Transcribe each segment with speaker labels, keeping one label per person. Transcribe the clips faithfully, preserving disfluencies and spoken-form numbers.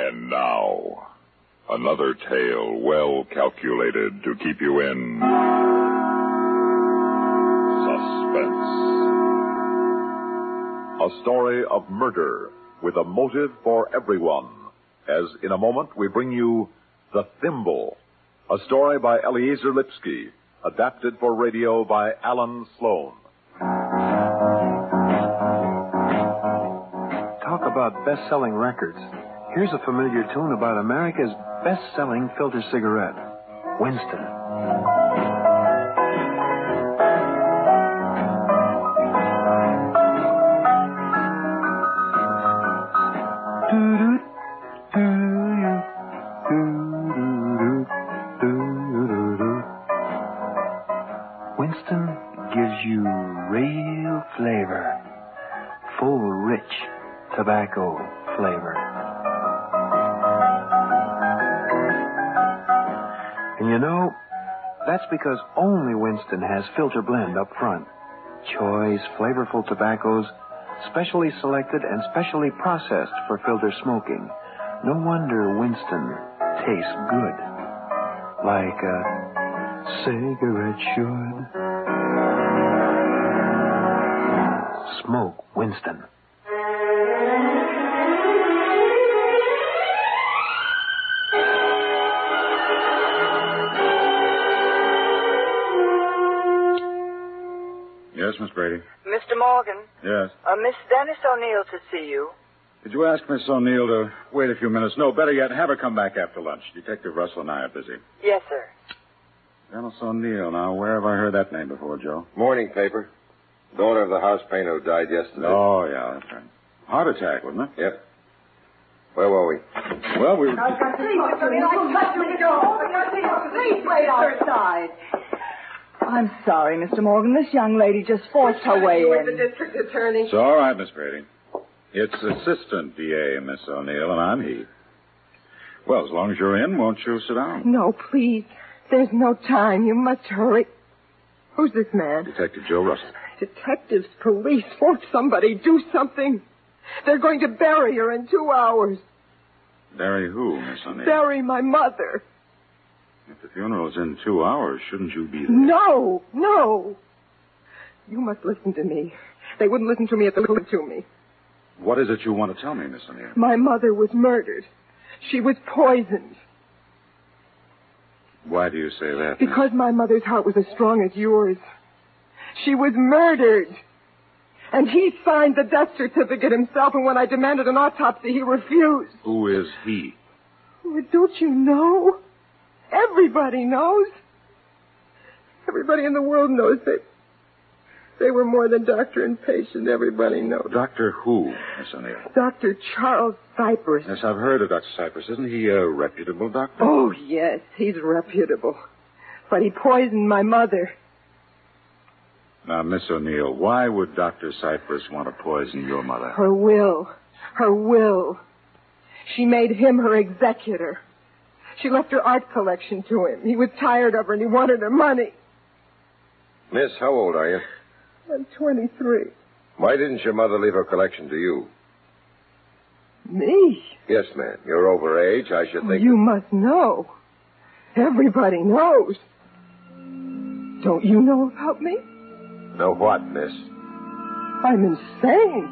Speaker 1: And now, another tale well calculated to keep you in suspense. A story of murder with a motive for everyone. As in a moment we bring you The Thimble, a story by Eliezer Lipsky, adapted for radio by Alan Sloan.
Speaker 2: Talk about best-selling records. Here's a familiar tune about America's best-selling filter cigarette, Winston. Winston gives you real flavor, full, rich tobacco flavor. And you know, that's because only Winston has filter blend up front. Choice, flavorful tobaccos, specially selected and specially processed for filter smoking. No wonder Winston tastes good, like a cigarette should. Smoke Winston.
Speaker 3: Yes, Miss Brady?
Speaker 4: Mister Morgan?
Speaker 3: Yes.
Speaker 4: Uh, Miss Dennis O'Neill to see you.
Speaker 3: Did you ask Miss O'Neill to wait a few minutes? No, better yet, have her come back after lunch. Detective Russell and I are busy.
Speaker 4: Yes, sir.
Speaker 3: Dennis O'Neill. Now, where have I heard that name before, Joe?
Speaker 5: Morning paper. Daughter of the house painter who died yesterday.
Speaker 3: Oh, yeah, that's right. Heart attack, wasn't it?
Speaker 5: Yep. Where were we?
Speaker 3: Well, we...
Speaker 6: Please, please wait outside. I'm sorry, Mister Morgan. This young lady just forced her way in.
Speaker 4: The district attorney.
Speaker 3: It's all right, Miss Brady. It's Assistant D A, Miss O'Neill, and I'm he. Well, as long as you're in, won't you sit down?
Speaker 4: No, please. There's no time. You must hurry. Who's this man?
Speaker 3: Detective Joe Russell.
Speaker 4: Detectives, police. Won't somebody do something? They're going to bury her in two hours.
Speaker 3: Bury who, Miss O'Neill?
Speaker 4: Bury my mother.
Speaker 3: If the funeral's in two hours, shouldn't you be there?
Speaker 4: No, no. You must listen to me. They wouldn't listen to me if they listened to me.
Speaker 3: What is it you want to tell me, Miss O'Neill?
Speaker 4: My mother was murdered. She was poisoned.
Speaker 3: Why do you say that?
Speaker 4: Because my mother's heart was as strong as yours. She was murdered. And he signed the death certificate himself, and when I demanded an autopsy, he refused.
Speaker 3: Who is he?
Speaker 4: Oh, don't you know? Everybody knows. Everybody in the world knows that they were more than doctor and patient. Everybody knows.
Speaker 3: Doctor who, Miss O'Neill?
Speaker 4: Doctor Charles Cypress.
Speaker 3: Yes, I've heard of Doctor Cypress. Isn't he a reputable doctor?
Speaker 4: Oh, yes, he's reputable. But he poisoned my mother.
Speaker 3: Now, Miss O'Neill, why would Doctor Cypress want to poison your mother?
Speaker 4: Her will. Her will. She made him her executor. She left her art collection to him. He was tired of her and he wanted her money.
Speaker 5: Miss, how old are you?
Speaker 4: I'm twenty-three.
Speaker 5: Why didn't your mother leave her collection to you?
Speaker 4: Me?
Speaker 5: Yes, ma'am. You're over age. I should think...
Speaker 4: You must know. Everybody knows. Don't you know about me?
Speaker 5: Know what, miss?
Speaker 4: I'm insane.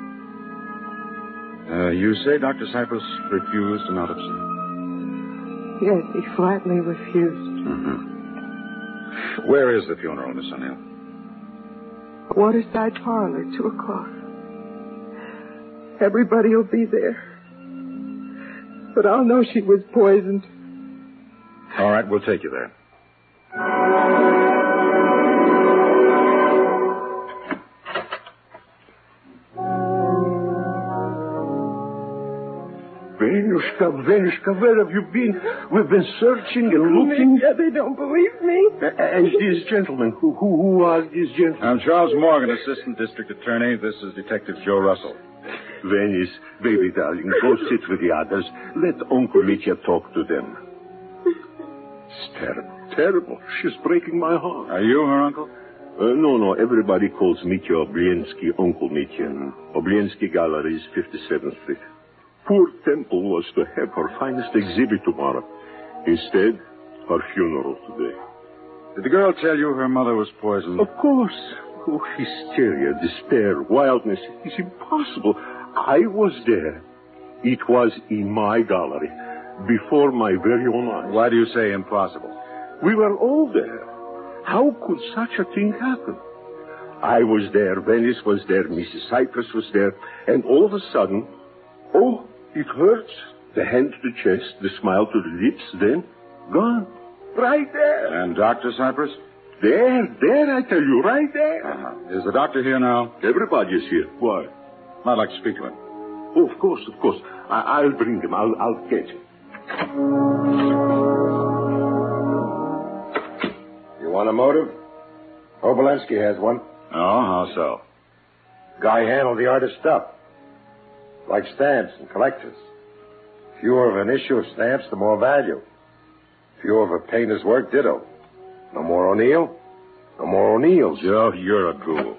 Speaker 3: Uh, you say Doctor Cypress refused an autopsy?
Speaker 4: Yes, he flatly refused.
Speaker 3: Mm-hmm. Where is the funeral, Miss O'Neill?
Speaker 4: Waterside Parlor, two o'clock. Everybody will be there. But I'll know she was poisoned.
Speaker 3: All right, we'll take you there.
Speaker 7: Venushka, Venushka, where have you been? We've been searching and looking.
Speaker 4: Yeah, they don't believe me.
Speaker 7: And these gentlemen, who, who, who are these gentlemen?
Speaker 3: I'm Charles Morgan, Assistant District Attorney. This is Detective Joe Russell.
Speaker 7: Venice, baby darling, go sit with the others. Let Uncle Mitya talk to them. It's terrible, terrible. She's breaking my heart.
Speaker 3: Are you her uncle?
Speaker 7: Uh, no, no, everybody calls Mitya Obliensky Uncle Mitya. Obliensky Galleries, fifty-seventh Street. Poor Temple was to have her finest exhibit tomorrow. Instead, her funeral today.
Speaker 3: Did the girl tell you her mother was poisoned?
Speaker 7: Of course. Oh, hysteria, despair, wildness. It's impossible. I was there. It was in my gallery, before my very own eyes.
Speaker 3: Why do you say impossible?
Speaker 7: We were all there. How could such a thing happen? I was there, Venice was there, Missus Cypress was there, and all of a sudden, oh, it hurts. The hand to the chest, the smile to the lips, then gone. Right there.
Speaker 3: And Doctor Cypress?
Speaker 7: There, there, I tell you, right there.
Speaker 3: Uh-huh. Is the doctor here now?
Speaker 7: Everybody is here. Why?
Speaker 3: I'd like to speak to him.
Speaker 7: Oh, of course, of course. I- I'll bring him. I'll, I'll catch him.
Speaker 5: You want a motive? Obolensky has one.
Speaker 3: Oh, how so?
Speaker 5: Guy handled the artist's stuff. Like stamps and collectors. Fewer of an issue of stamps, the more value. Fewer of a painter's work, ditto. No more O'Neill. No more O'Neills.
Speaker 3: Joe, you're a ghoul.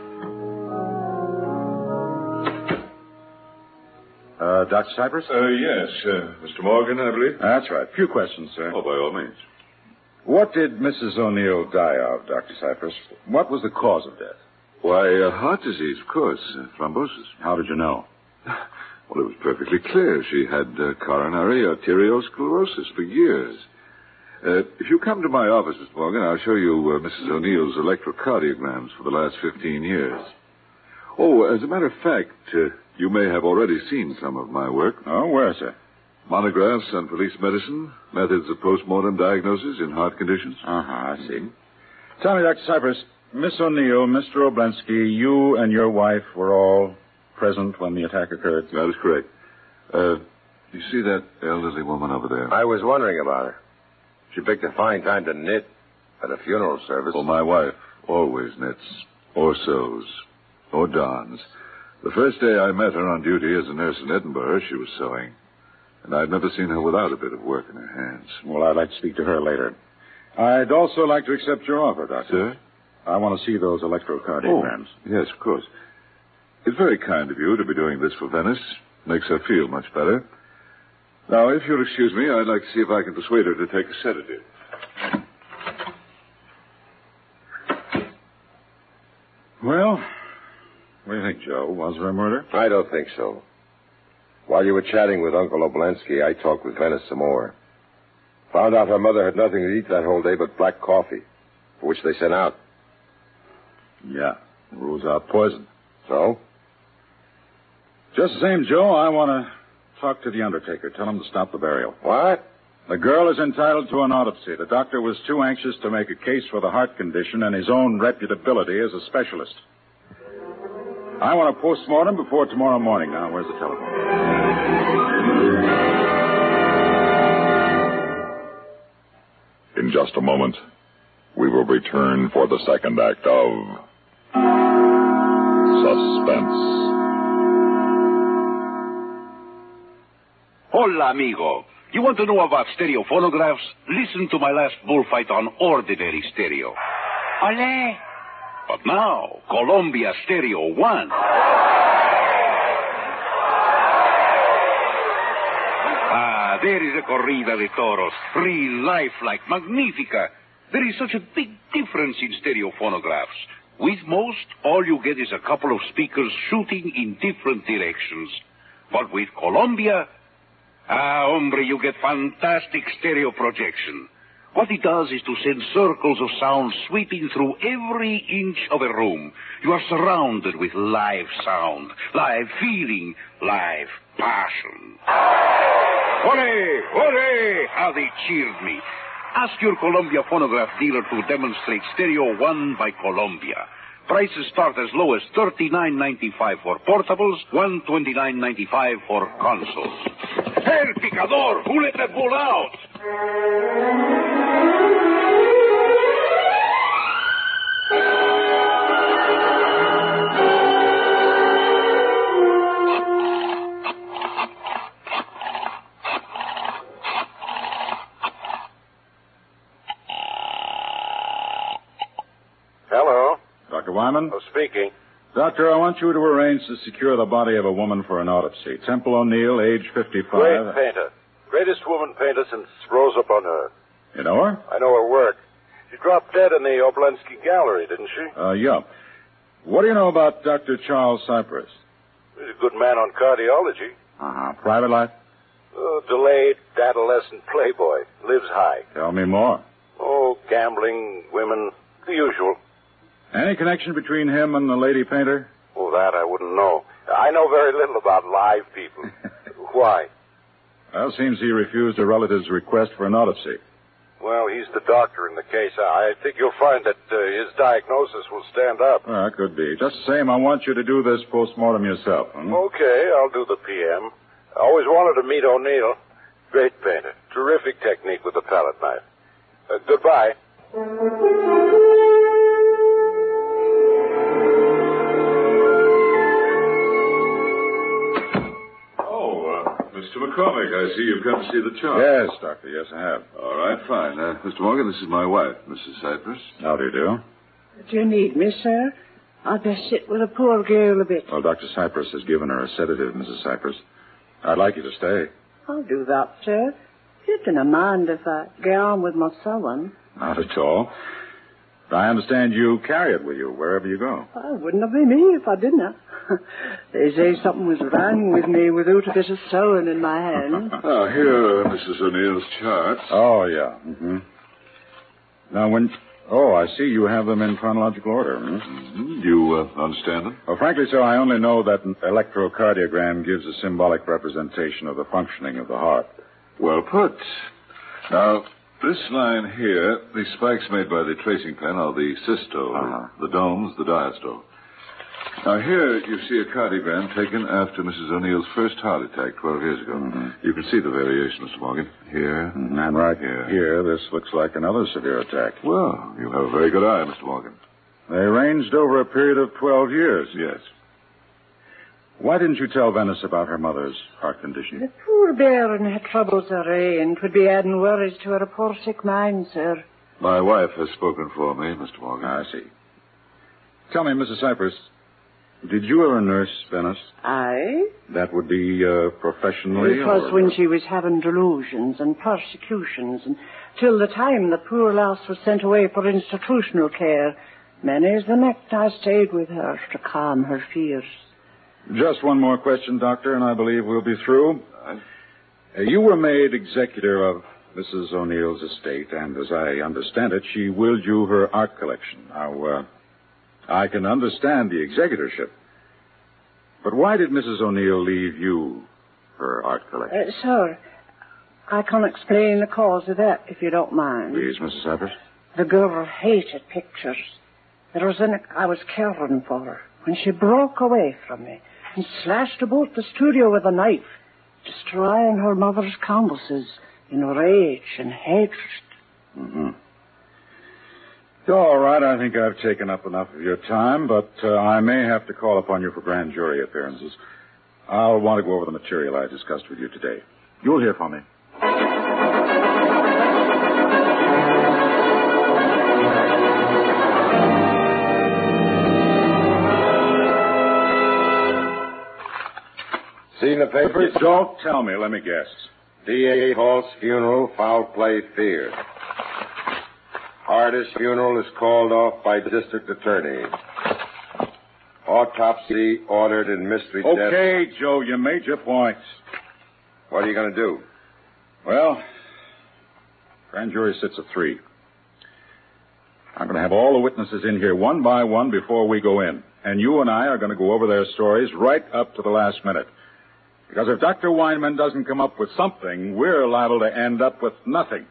Speaker 3: Uh, Doctor Cypress?
Speaker 1: Uh, yes. Uh, Mister Morgan, I believe?
Speaker 3: That's right. Few questions, sir.
Speaker 1: Oh, by all means.
Speaker 3: What did Missus O'Neill die of, Doctor Cypress? What was the cause of death?
Speaker 8: Why, uh, heart disease, of course. Uh, thrombosis.
Speaker 3: How did you know?
Speaker 8: Well, it was perfectly clear. She had uh, coronary arteriosclerosis for years. Uh, if you come to my office, Mister Morgan, I'll show you uh, Missus O'Neill's electrocardiograms for the last fifteen years. Oh, as a matter of fact, uh, you may have already seen some of my work.
Speaker 3: Oh, where, sir?
Speaker 8: Monographs on police medicine, methods of postmortem diagnosis in heart conditions.
Speaker 3: Uh-huh, I see. Tell me, Doctor Cypress, Miss O'Neill, Mister Oblensky, you and your wife were all present when the attack occurred?
Speaker 8: That is correct. Uh, you see that elderly woman over there?
Speaker 5: I was wondering about her. She picked a fine time to knit at a funeral service.
Speaker 8: Well, my wife always knits, or sews, or darns. The first day I met her on duty as a nurse in Edinburgh, she was sewing. And I'd never seen her without a bit of work in her hands.
Speaker 3: Well, I'd like to speak to her later. I'd also like to accept your offer, Doctor.
Speaker 8: Sir?
Speaker 3: I want to see those electrocardiograms.
Speaker 8: Oh, yes, of course. It's very kind of you to be doing this for Venice. Makes her feel much better. Now, if you'll excuse me, I'd like to see if I can persuade her to take a sedative.
Speaker 3: Well, what do you think, Joe? Was there a murder?
Speaker 5: I don't think so. While you were chatting with Uncle Obolensky, I talked with Venice some more. Found out her mother had nothing to eat that whole day but black coffee, for which they sent out.
Speaker 3: Yeah, rules out poison.
Speaker 5: So?
Speaker 3: Just the same, Joe, I want to talk to the undertaker. Tell him to stop the burial.
Speaker 5: What?
Speaker 3: The girl is entitled to an autopsy. The doctor was too anxious to make a case for the heart condition and his own reputability as a specialist. I want a postmortem before tomorrow morning. Now, where's the telephone?
Speaker 1: In just a moment, we will return for the second act of Suspense.
Speaker 9: Hola, amigo. You want to know about stereo phonographs? Listen to my last bullfight on ordinary stereo. Ole! But now, Columbia Stereo One. Ah, there is a corrida de toros. Real life like Magnifica. There is such a big difference in stereo phonographs. With most, all you get is a couple of speakers shooting in different directions. But with Columbia, ah, hombre, you get fantastic stereo projection. What it does is to send circles of sound sweeping through every inch of a room. You are surrounded with live sound, live feeling, live passion. Ole! Ole! How they cheered me. Ask your Columbia phonograph dealer to demonstrate Stereo One by Columbia. Prices start as low as thirty-nine ninety-five for portables, one hundred twenty-nine ninety-five for consoles. El Picador! Who let that bull out?
Speaker 5: Hello.
Speaker 3: Doctor Wyman?
Speaker 5: Oh, speaking.
Speaker 3: Doctor, I want you to arrange to secure the body of a woman for an autopsy. Temple O'Neill, age fifty-five.
Speaker 10: Great painter. Greatest woman painter since Rosa Bonheur.
Speaker 3: You know her?
Speaker 10: I know her work. She dropped dead in the Oblensky Gallery, didn't she?
Speaker 3: Uh, yeah. What do you know about Doctor Charles Cypress?
Speaker 10: He's a good man on cardiology.
Speaker 3: Uh-huh. Private life?
Speaker 10: Uh, delayed adolescent playboy. Lives high.
Speaker 3: Tell me more.
Speaker 10: Oh, gambling, women, the usual.
Speaker 3: Any connection between him and the lady painter?
Speaker 10: Oh, that I wouldn't know. I know very little about live people. Why?
Speaker 3: Well, seems he refused a relative's request for an autopsy.
Speaker 10: Well, he's the doctor in the case. I think you'll find that uh, his diagnosis will stand up.
Speaker 3: Well, that could be. Just the same, I want you to do this post-mortem yourself. Hmm?
Speaker 10: Okay, I'll do the P M. I always wanted to meet O'Neill. Great painter. Terrific technique with the palette knife. Uh, goodbye.
Speaker 8: Mister McCormick, I see you've come to see the child.
Speaker 3: Yes, Doctor, yes, I have.
Speaker 8: All right, fine. Uh, Mister Morgan, this is my wife, Missus Cypress.
Speaker 3: How do you do?
Speaker 11: Do you need me, sir? I'll just sit with a poor girl a bit.
Speaker 3: Well, Doctor Cypress has given her a sedative, Missus Cypress. I'd like you to stay.
Speaker 11: I'll do that, sir. You don't mind if I get on with my sewing.
Speaker 3: Not at all. I understand you carry it with you wherever you go.
Speaker 11: Oh, wouldn't it be me if I didn't? They say something was wrong with me without a bit of sewing in my hand.
Speaker 8: Ah, here are Missus O'Neill's charts.
Speaker 3: Oh, yeah. Mm-hmm. Now, when... Oh, I see you have them in chronological order. Hmm?
Speaker 8: Mm-hmm. Do you uh, understand them?
Speaker 3: Well, frankly, sir, I only know that an electrocardiogram gives a symbolic representation of the functioning of the heart.
Speaker 8: Well put. Now, this line here, the spikes made by the tracing pen are the systole, uh-huh. the domes, the diastole. Now, here you see a cardiogram taken after Missus O'Neill's first heart attack twelve years ago. Mm-hmm. You can see the variation, Mister Morgan. Here.
Speaker 3: Mm-hmm. And right here. Here, this looks like another severe attack.
Speaker 8: Well, you have a very good eye, Mister Morgan.
Speaker 3: They ranged over a period of twelve years.
Speaker 8: Yes.
Speaker 3: Why didn't you tell Venice about her mother's heart condition?
Speaker 11: The poor bairn had troubles therein, and would be adding worries to her poor sick mind, sir.
Speaker 8: My wife has spoken for me, Mister Morgan.
Speaker 3: I see. Tell me, Missus Cypress, did you ever nurse Venice?
Speaker 11: I?
Speaker 3: That would be uh, professionally?
Speaker 11: It was
Speaker 3: or...
Speaker 11: when she was having delusions and persecutions, and till the time the poor lass was sent away for institutional care. Many's the night I stayed with her to calm her fears.
Speaker 3: Just one more question, Doctor, and I believe we'll be through. Uh, you were made executor of Missus O'Neill's estate, and as I understand it, she willed you her art collection. Now, uh, I can understand the executorship, but why did Missus O'Neill leave you her art collection?
Speaker 11: Uh, sir, I can explain the cause of that, if you don't mind.
Speaker 3: Please, Missus Cypress.
Speaker 11: The girl hated pictures. There was an I was caring for her when she broke away from me and slashed about the studio with a knife, destroying her mother's canvases in rage and hatred.
Speaker 3: Mm-hmm. All right, I think I've taken up enough of your time, but uh, I may have to call upon you for grand jury appearances. I'll want to go over the material I discussed with you today. You'll hear from me.
Speaker 5: Seen the papers?
Speaker 3: Don't tell me. Let me guess.
Speaker 5: D A false funeral, foul play feared. Artist funeral is called off by district attorney. Autopsy ordered in mystery death.
Speaker 3: Okay, Joe, you made your points.
Speaker 5: What are you going to do?
Speaker 3: Well, grand jury sits at three. I'm going to have all the witnesses in here one by one before we go in. And you and I are going to go over their stories right up to the last minute. Because if Doctor Weinman doesn't come up with something, we're liable to end up with nothing.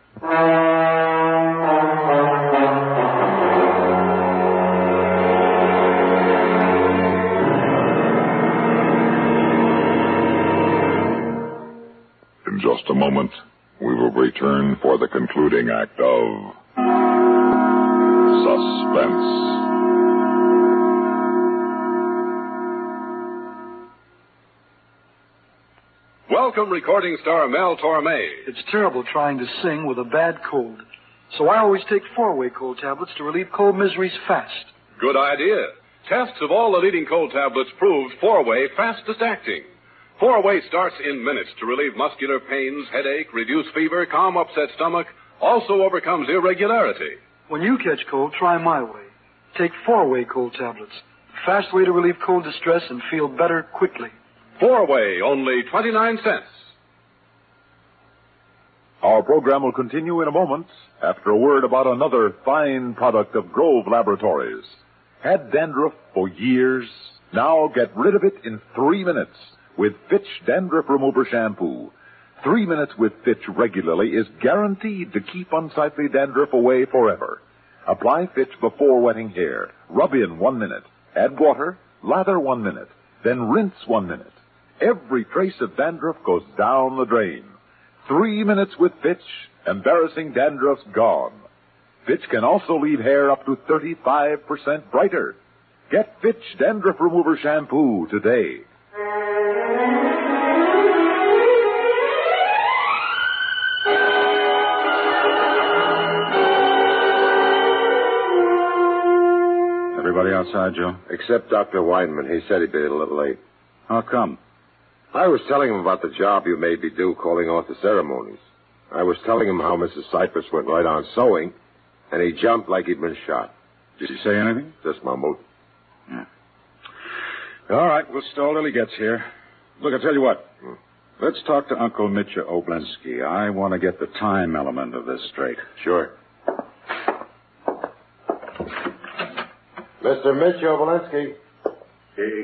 Speaker 1: In just a moment, we will return for the concluding act of Suspense.
Speaker 12: Welcome, recording star Mel Torme.
Speaker 13: It's terrible trying to sing with a bad cold. So I always take four-way cold tablets to relieve cold miseries fast.
Speaker 12: Good idea. Tests of all the leading cold tablets proved four-way fastest acting. Four-way starts in minutes to relieve muscular pains, headache, reduce fever, calm upset stomach, also overcomes irregularity.
Speaker 13: When you catch cold, try my way. Take four-way cold tablets. The fast way to relieve cold distress and feel better quickly.
Speaker 12: Four-way, only twenty-nine cents.
Speaker 1: Our program will continue in a moment after a word about another fine product of Grove Laboratories. Had dandruff for years? Now get rid of it in three minutes with Fitch Dandruff Remover Shampoo. Three minutes with Fitch regularly is guaranteed to keep unsightly dandruff away forever. Apply Fitch before wetting hair. Rub in one minute. Add water. Lather one minute. Then rinse one minute. Every trace of dandruff goes down the drain. Three minutes with Fitch, embarrassing dandruff's gone. Fitch can also leave hair up to thirty-five percent brighter. Get Fitch Dandruff Remover Shampoo today.
Speaker 3: Everybody outside, Joe?
Speaker 5: Except Doctor Weinman. He said he'd be a little late.
Speaker 3: How come?
Speaker 5: I was telling him about the job you made me do calling off the ceremonies. I was telling him how Missus Cypress went right on sewing, and he jumped like he'd been shot.
Speaker 3: Did he say anything?
Speaker 5: Just mumbled.
Speaker 3: Yeah. All right, we'll stall till he gets here. Look, I'll tell you what. Hmm. Let's talk to Uncle Mitya Oblensky. I want to get the time element of this straight.
Speaker 5: Sure. Mister Mitya Oblensky.
Speaker 7: Hey.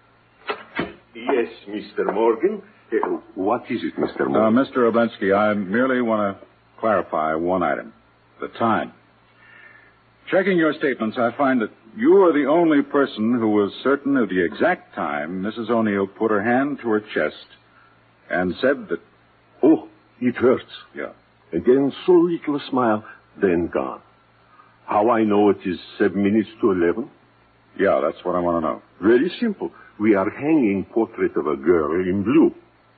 Speaker 7: Yes, Mister Morgan. Uh, what is it, Mister Morgan?
Speaker 3: Uh, Mister Oblensky, I merely want to clarify one item. The time. Checking your statements, I find that you are the only person who was certain of the exact time Missus O'Neill put her hand to her chest and said that...
Speaker 7: Oh, it hurts.
Speaker 3: Yeah.
Speaker 7: Again, so little a smile, then gone. How I know it is seven minutes to eleven?
Speaker 3: Yeah, that's what I want to know.
Speaker 7: Very simple. We are hanging portrait of a girl in blue.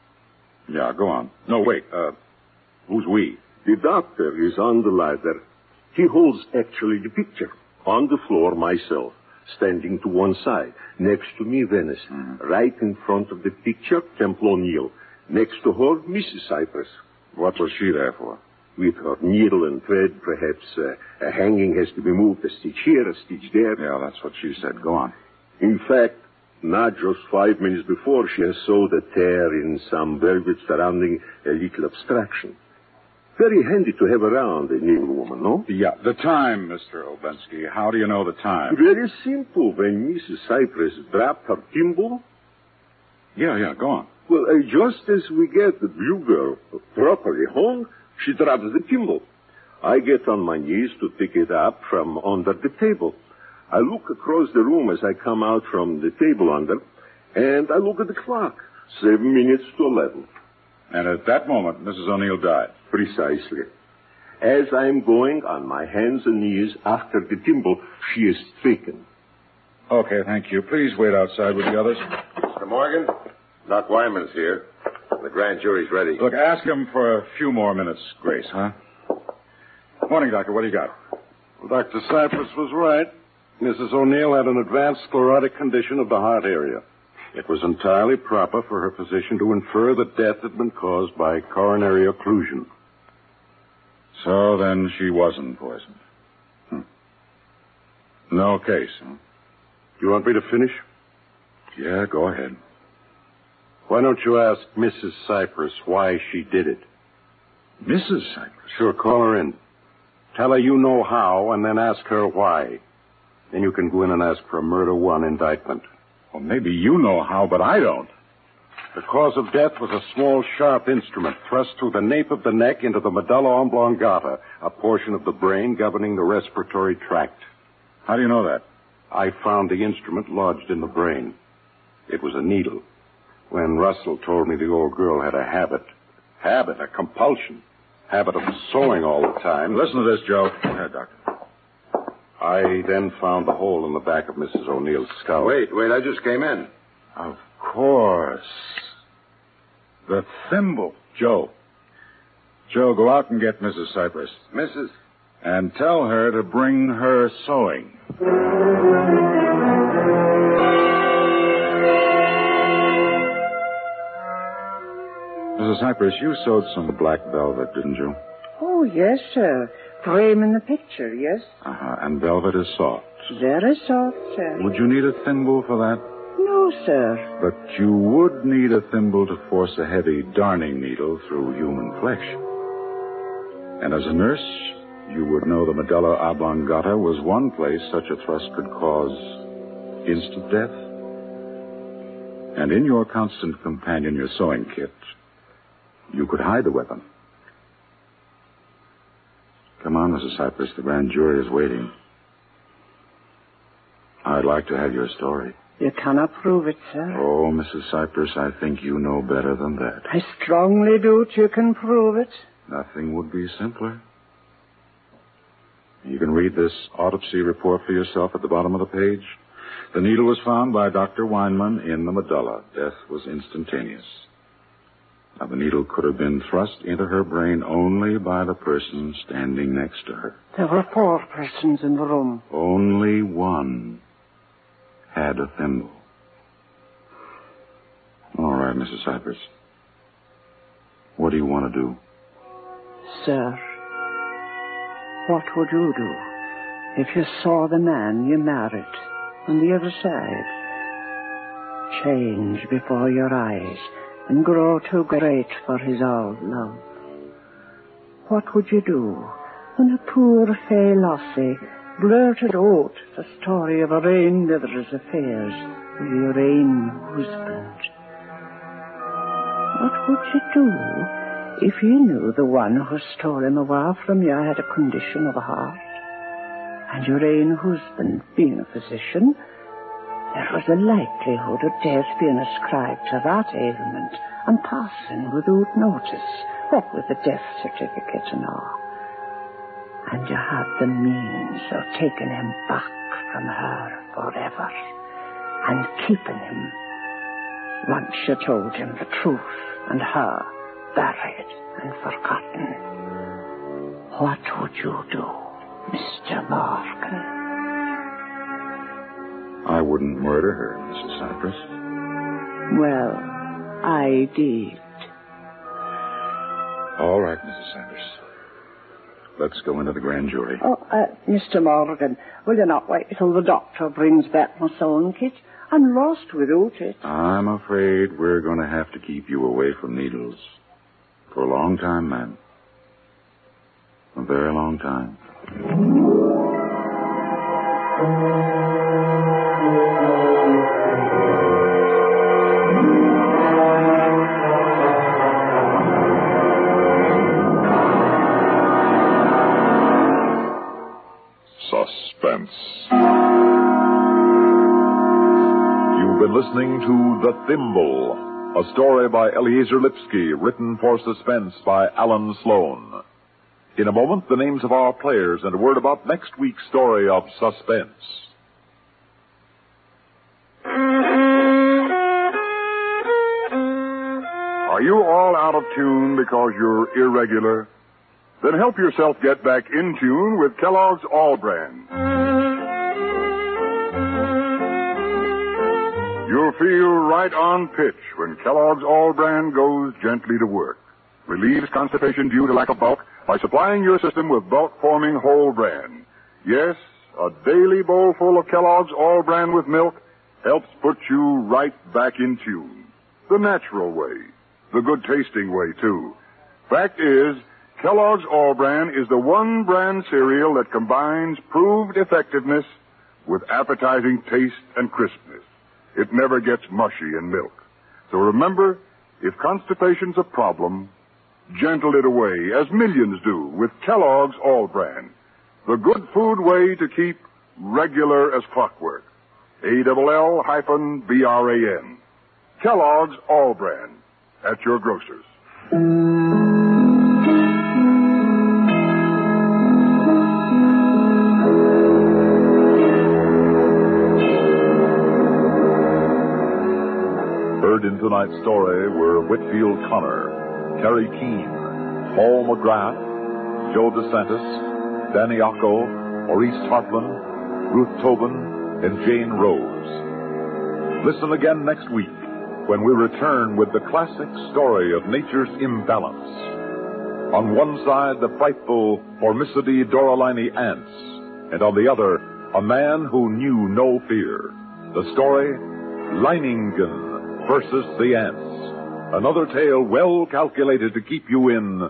Speaker 3: Yeah, go on. No, wait. Uh, who's we?
Speaker 7: The doctor is on the ladder. He holds actually the picture. On the floor, myself, standing to one side. Next to me, Venice. Mm-hmm. Right in front of the picture, Temple O'Neill. Next to her, Missus Cypress.
Speaker 3: What was she there for?
Speaker 7: With her needle and thread, perhaps uh, a hanging has to be moved, a stitch here, a stitch there.
Speaker 3: Yeah, that's what she said. Go on.
Speaker 7: In fact, not just five minutes before, she has sewed a tear in some velvet surrounding a little obstruction. Very handy to have around a needlewoman, no?
Speaker 3: Yeah, the time, Mister Oblensky. How do you know the time?
Speaker 7: Very simple. When Missus Cypress dropped her thimble...
Speaker 3: Yeah, yeah, go on.
Speaker 7: Well, uh, just as we get the blue girl properly hung, she drops the thimble. I get on my knees to pick it up from under the table. I look across the room as I come out from the table under, and I look at the clock. Seven minutes to eleven.
Speaker 3: And at that moment, Missus O'Neill died.
Speaker 7: Precisely. As I'm going on my hands and knees after the thimble, she is stricken.
Speaker 3: Okay, thank you. Please wait outside with the others.
Speaker 5: Mister Morgan, Doc Wyman's here. The grand jury's ready.
Speaker 3: Look, ask him for a few more minutes, Grace, huh? Morning, Doctor. What do you got?
Speaker 14: Well, Doctor Cypress was right. Missus O'Neill had an advanced sclerotic condition of the heart area. It was entirely proper for her physician to infer that death had been caused by coronary occlusion.
Speaker 3: So then she wasn't poisoned. Hmm. No case, huh?
Speaker 14: Do you want me to finish?
Speaker 3: Yeah, go ahead.
Speaker 14: Why don't you ask Missus Cypress why she did it?
Speaker 3: Missus Cypress?
Speaker 14: Sure, call her in. Tell her you know how, and then ask her why. Then you can go in and ask for a murder one indictment.
Speaker 3: Well, maybe you know how, but I don't.
Speaker 14: The cause of death was a small, sharp instrument thrust through the nape of the neck into the medulla oblongata, a portion of the brain governing the respiratory tract.
Speaker 3: How do you know that?
Speaker 14: I found the instrument lodged in the brain. It was a needle. When Russell told me the old girl had a habit, habit, a compulsion, habit of sewing all the time.
Speaker 3: Listen to this, Joe. Go ahead, Doctor.
Speaker 14: I then found the hole in the back of Missus O'Neill's skull.
Speaker 5: Wait, wait, I just came in.
Speaker 3: Of course. The thimble. Joe. Joe, go out and get Missus Cypress.
Speaker 5: Missus
Speaker 3: And tell her to bring her sewing. Missus Cypress, you sewed some black velvet, didn't you?
Speaker 11: Oh, yes, sir. Frame in the picture, yes?
Speaker 3: Uh-huh. And velvet is soft.
Speaker 11: Very soft, sir.
Speaker 3: Would you need a thimble for that?
Speaker 11: No, sir.
Speaker 3: But you would need a thimble to force a heavy darning needle through human flesh. And as a nurse, you would know the medulla oblongata was one place such a thrust could cause instant death. And in your constant companion, your sewing kit, you could hide the weapon. Come on, Missus Cypress. The grand jury is waiting. I'd like to have your story.
Speaker 11: You cannot prove it, sir.
Speaker 3: Oh, Missus Cypress, I think you know better than that.
Speaker 11: I strongly doubt you can prove it.
Speaker 3: Nothing would be simpler. You can read this autopsy report for yourself at the bottom of the page. The needle was found by Doctor Weinman in the medulla. Death was instantaneous. Now, the needle could have been thrust into her brain only by the person standing next to her.
Speaker 11: There were four persons in the room.
Speaker 3: Only one had a thimble. All right, Missus Cypress. What do you want to do?
Speaker 11: Sir, what would you do if you saw the man you married on the other side change before your eyes and grow too great for his old love? What would you do when a poor Fay Lossie blurted out the story of her own mother's affairs with your own husband? What would you do if you knew the one who stole him away from you had a condition of the heart, and your own husband, being a physician, there was a likelihood of death being ascribed to that ailment and passing without notice, what with the death certificate and all. And you had the means of taking him back from her forever and keeping him once you told him the truth and her buried and forgotten. What would you do, Mister Morgan?
Speaker 3: I wouldn't murder her, Missus Cypress.
Speaker 11: Well, I did.
Speaker 3: All right, Missus Cypress. Let's go into the grand jury.
Speaker 11: Oh, uh, Mister Morgan, will you not wait till the doctor brings back my sewing kit? I'm lost without it.
Speaker 3: I'm afraid we're going to have to keep you away from needles for a long time, ma'am. A very long time.
Speaker 1: Suspense. You've been listening to The Thimble, a story by Eliezer Lipsky, written for Suspense by Alan Sloan. In a moment, the names of our players and a word about next week's story of Suspense.
Speaker 15: Are you all out of tune because you're irregular? Then help yourself get back in tune with Kellogg's All Brand. You'll feel right on pitch when Kellogg's All Brand goes gently to work. Relieves constipation due to lack of bulk by supplying your system with bulk-forming whole bran. Yes, a daily bowl full of Kellogg's All Brand with milk helps put you right back in tune. The natural way. The good-tasting way, too. Fact is, Kellogg's All Bran is the one brand cereal that combines proved effectiveness with appetizing taste and crispness. It never gets mushy in milk. So remember, if constipation's a problem, gentle it away, as millions do, with Kellogg's All Bran. The good food way to keep regular as clockwork. A L L hyphen B R A N. Kellogg's All Bran. At your grocer's.
Speaker 1: Heard in tonight's story were Whitfield Connor, Terry Keene, Paul McGrath, Joe DeSantis, Danny Ocko, Maurice Hartman, Ruth Tobin, and Jane Rose. Listen again next week when we return with the classic story of nature's imbalance. On one side, the frightful Formicidae doralini ants, and on the other, a man who knew no fear. The story, Leiningen versus the Ants. Another tale well calculated to keep you in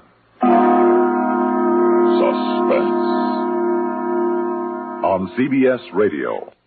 Speaker 1: suspense. On C B S Radio.